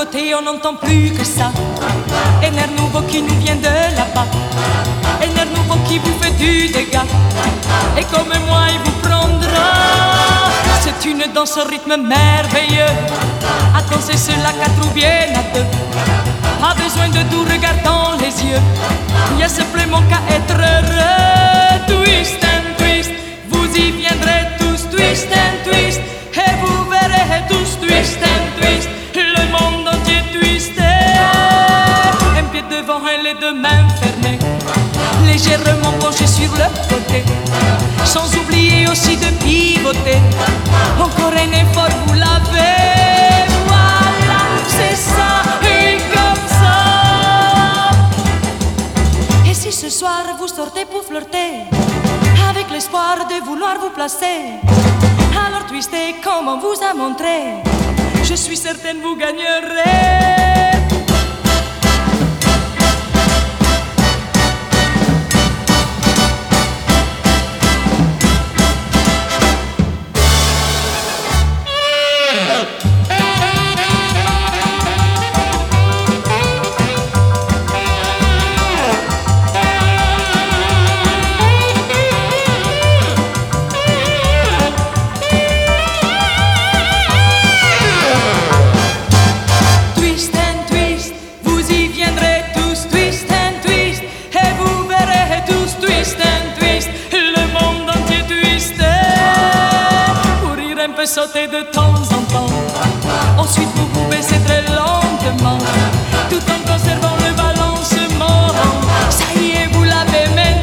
côté on n'entend plus que ça. Un air nouveau qui nous vient de là-bas, un air nouveau qui vous fait du dégât. Et comme moi il vous prendra. C'est une danse au rythme merveilleux. À danser cela quatre ou bien à deux. Pas besoin de doux regards dans les yeux. Il y a simplement qu'à être heureux. Twist and twist, vous y viendrez tous. Twist and twist, et vous verrez tous. Twist and twist, le monde entier twisté. Un pied devant et les deux mains fermées, légèrement penché sur le côté, sans oublier aussi de pivoter. Encore un effort, vous l'avez. Voilà, c'est ça, et comme ça. Et si ce soir vous sortez pour flirter, avec l'espoir de vouloir vous placer, alors twistez comme on vous a montré. Je suis certaine vous gagnerez. Sauter de temps en temps, ensuite vous vous baissez très lentement, tout en conservant le balancement. Ça y est, vous l'avez maintenant.